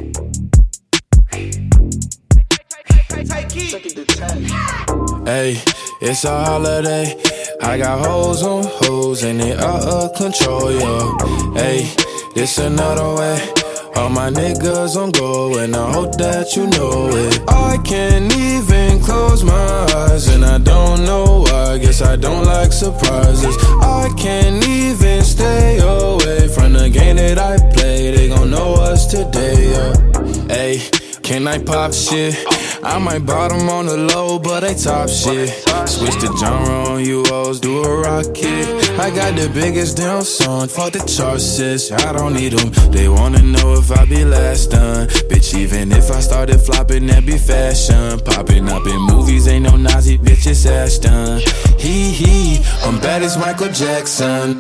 Hey, it's a holiday. I got hoes on hoes and they out of control, yo. Hey, this another way. All my niggas on go and I hope that you know it. I can't even close my eyes and I don't know why. Guess I don't like surprises. I can't even stay away from the game that I play. They gon' know us today, yeah. Hey, can I pop shit? I might bottom on the low, but they top shit. Switch the genre on you hoes, do a rocket. I got the biggest damn song, fuck the charts, sis. I don't need them. They wanna know if I be last done. Bitch, even if I started flopping, that be fashion. Popping up in movies, ain't no Nazi, bitch, it's Ashton. Hee, I'm bad as Michael Jackson.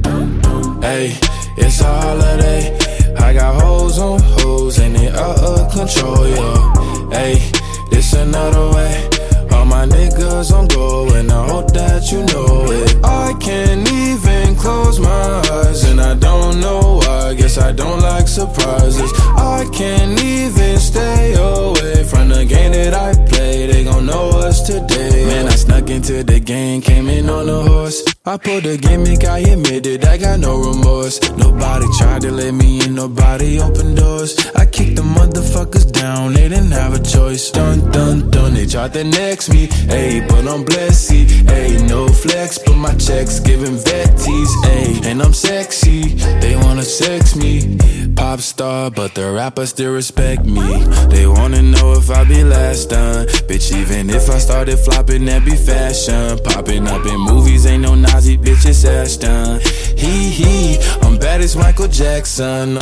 Hey, it's a holiday. I got hoes on hoes and they out of control, yo. Hey, this another way. All my niggas on go and I hope that you know it. I can't even close my eyes and I don't know why. Guess I don't like surprises. I can't even stay away from the game that I play. They gon' know us today. Man, I snuck into the game, came in on a horse. I pulled the gimmick, I admit it, I got no remorse. Nobody tried to let me in, nobody opened doors. I kicked the motherfuckers down, they didn't have a choice. Dun, dun, dun, they tried to next me. Ayy, but I'm blessed, ayy, no flex, but my checks giving vetties, ayy. And I'm sexy, they wanna sex me. Pop star, but the rappers still respect me. They wanna know if I be last done. Bitch, even if I started flopping, that be fashion. Popping up in movies, ain't no Nazi, bitch, it's Ashton. Hee, I'm bad as Michael Jackson.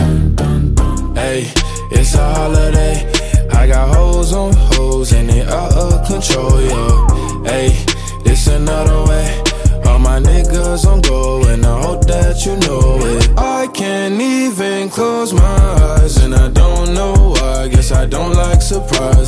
Hey, it's a holiday. I got hoes on hoes and they out of control, yo. Hey, this another way. All my niggas on go and I hope that you know it. I can't even close my eyes and I don't know why. Guess I don't like surprises.